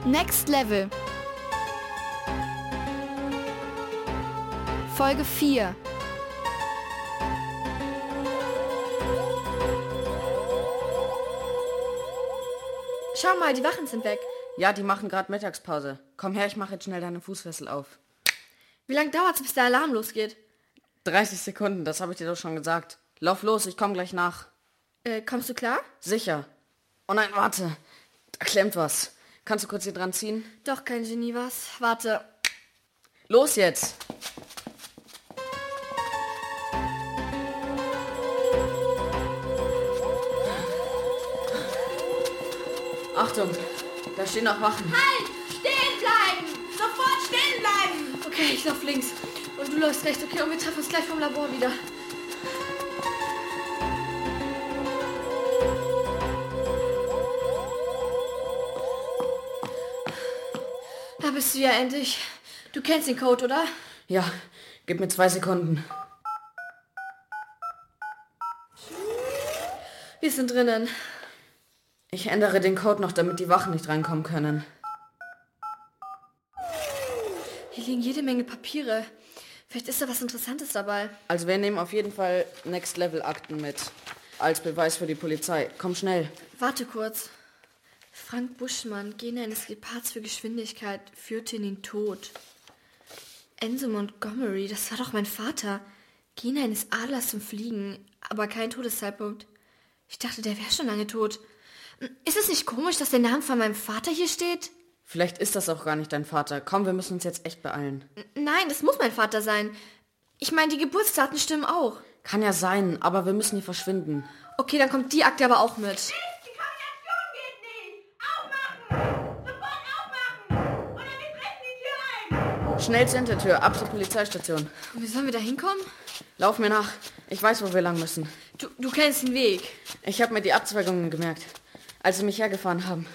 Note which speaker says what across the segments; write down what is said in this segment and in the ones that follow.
Speaker 1: Next Level. Folge 4.
Speaker 2: Schau mal, die Wachen sind weg.
Speaker 3: Ja, die machen gerade Mittagspause. Komm her, ich mache jetzt schnell deine Fußfessel auf.
Speaker 2: Wie lange dauert's, bis der Alarm losgeht?
Speaker 3: 30 Sekunden, das habe ich dir doch schon gesagt. Lauf los, ich komme gleich nach.
Speaker 2: Kommst du klar?
Speaker 3: Sicher. Oh nein, warte. Da klemmt was. Kannst du kurz hier dran ziehen?
Speaker 2: Doch, kein Genie, was? Warte.
Speaker 3: Los jetzt! Achtung, da stehen noch Wachen.
Speaker 4: Halt! Stehen bleiben! Sofort stehen bleiben!
Speaker 2: Okay, ich lauf links. Und du läufst rechts, okay? Und wir treffen uns gleich vom Labor wieder. Da bist du ja endlich. Du kennst den Code, oder?
Speaker 3: Ja, gib mir 2 Sekunden.
Speaker 2: Wir sind drinnen.
Speaker 3: Ich ändere den Code noch, damit die Wachen nicht reinkommen können.
Speaker 2: Hier liegen jede Menge Papiere. Vielleicht ist da was Interessantes dabei.
Speaker 3: Also wir nehmen auf jeden Fall Next-Level-Akten mit. Als Beweis für die Polizei. Komm schnell.
Speaker 2: Warte kurz. Frank Buschmann, Gene eines Gepards für Geschwindigkeit, führte in den Tod. Enzo Montgomery, das war doch mein Vater. Gene eines Adlers zum Fliegen, aber kein Todeszeitpunkt. Ich dachte, der wäre schon lange tot. Ist es nicht komisch, dass der Name von meinem Vater hier steht?
Speaker 3: Vielleicht ist das auch gar nicht dein Vater. Komm, wir müssen uns jetzt echt beeilen.
Speaker 2: Nein, das muss mein Vater sein. Ich meine, die Geburtsdaten stimmen auch.
Speaker 3: Kann ja sein, aber wir müssen hier verschwinden.
Speaker 2: Okay, dann kommt die Akte aber auch mit.
Speaker 4: Die Kombination geht nicht! Aufmachen! Sofort aufmachen! Oder wir brechen die Tür ein!
Speaker 3: Schnell zur Hintertür, ab zur Polizeistation.
Speaker 2: Und wie sollen wir da hinkommen?
Speaker 3: Lauf mir nach. Ich weiß, wo wir lang müssen.
Speaker 2: Du kennst den Weg.
Speaker 3: Ich habe mir die Abzweigungen gemerkt, als sie mich hergefahren haben.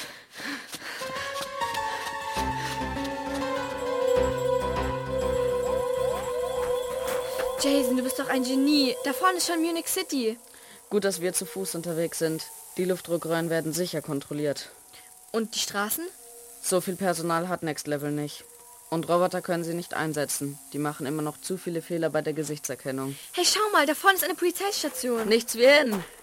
Speaker 2: Jason, du bist doch ein Genie. Da vorne ist schon Munich City.
Speaker 3: Gut, dass wir zu Fuß unterwegs sind. Die Luftdruckröhren werden sicher kontrolliert.
Speaker 2: Und die Straßen?
Speaker 3: So viel Personal hat Next Level nicht. Und Roboter können sie nicht einsetzen. Die machen immer noch zu viele Fehler bei der Gesichtserkennung.
Speaker 2: Hey, schau mal, da vorne ist eine Polizeistation.
Speaker 3: Nichts wie hin.